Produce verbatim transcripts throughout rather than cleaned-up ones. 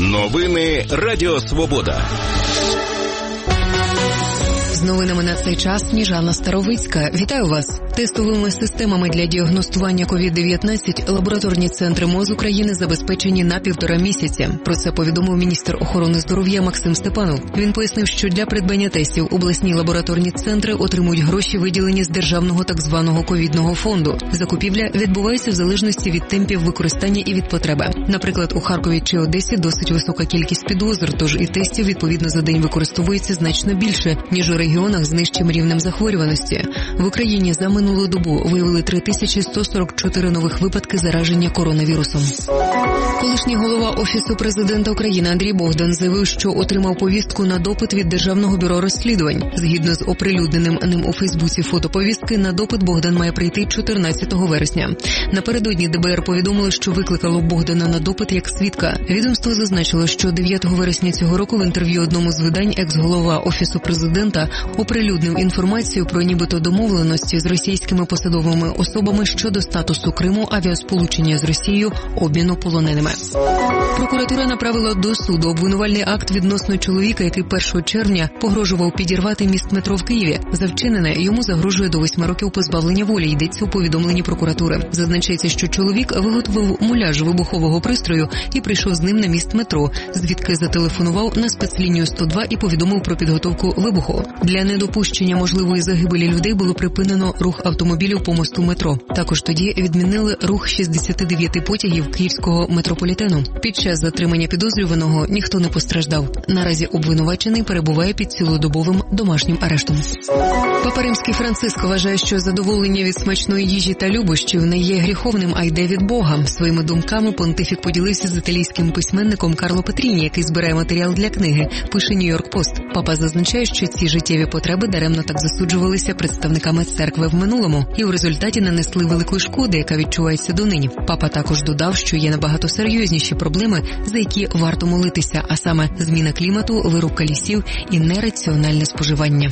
Новини Радіо Свобода. З новинами на цей час Сніжана Старовицька. Вітаю вас. Тестовими системами для діагностування ковід дев'ятнадцять лабораторні центри МОЗ України забезпечені на півтора місяці. Про це повідомив міністр охорони здоров'я Максим Степанов. Він пояснив, що для придбання тестів обласні лабораторні центри отримують гроші, виділені з державного так званого ковідного фонду. Закупівля відбувається в залежності від темпів використання і від потреби. Наприклад, у Харкові чи Одесі досить висока кількість підозр, тож і тестів відповідно за день використовується значно більше, ніж у регіонах з нижчим рівнем захворюваності. В Україні за минулу добу виявили три тисячі сто сорок чотири нових випадки зараження коронавірусом. Колишній голова Офісу президента України Андрій Богдан заявив, що отримав повістку на допит від Державного бюро розслідувань. Згідно з оприлюдненим ним у Фейсбуці фотоповістки, на допит Богдан має прийти чотирнадцятого вересня. Напередодні ДБР повідомили, що викликало Богдана на допит як свідка. Відомство зазначило, що дев'ятого вересня цього року в інтерв'ю одному з видань екс-голова Офісу президента оприлюднив інформацію про нібито домовленості з російськими посадовими особами щодо статусу Криму, авіасполучення з Росією, обміну полоненими. Прокуратура направила до суду обвинувальний акт відносно чоловіка, який першого червня погрожував підірвати міст метро в Києві. За вчинене йому загрожує до восьми років позбавлення волі, йдеться у повідомленні прокуратури. Зазначається, що чоловік виготовив муляж вибухового пристрою і прийшов з ним на міст метро, звідки зателефонував на спецлінію сто два і повідомив про підготовку вибуху. Для недопущення можливої загибелі людей було припинено рух автомобілів по мосту метро. Також тоді відмінили рух шістдесят дев'ять потягів київського метрополітену. Під час затримання підозрюваного ніхто не постраждав. Наразі обвинувачений перебуває під цілодобовим домашнім арештом. Папа Римський Франциск вважає, що задоволення від смачної їжі та любощів не є гріховним, а йде від Бога. Своїми думками понтифік поділився з італійським письменником Карло Петріні, який збирає матеріал для книги, пише Нью-Йорк Пост. Папа зазначає, що ці життєві потреби даремно так засуджувалися представниками церкви в минулому і в результаті нанесли великої шкоди, яка відчувається донині. Папа також додав, що є набагато серйозніші проблеми, за які варто молитися, а саме зміна клімату, вирубка лісів і нераціональне споживання.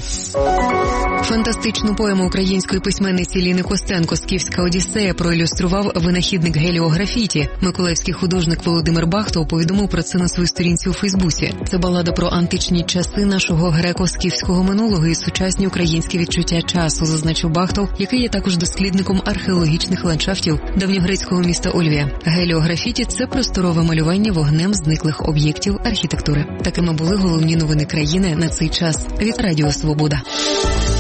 Фантастичну поему української письменниці Ліни Костенко «Скіфська Одіссея» проілюстрував винахідник геліографіті. Миколаївський художник Володимир Бахтов повідомив про це на своїй сторінці у Фейсбуці. Це балада про античні часи нашого греко-скіфського минулого і сучасні українські відчуття часу, зазначив Бахтов, який є також дослідником археологічних ландшафтів давньогрецького міста Ольвія. Геліографіті – це просторове малювання вогнем зниклих об'єктів архітектури. Такими були головні новини країни на цей час. Від Радіо Свобода.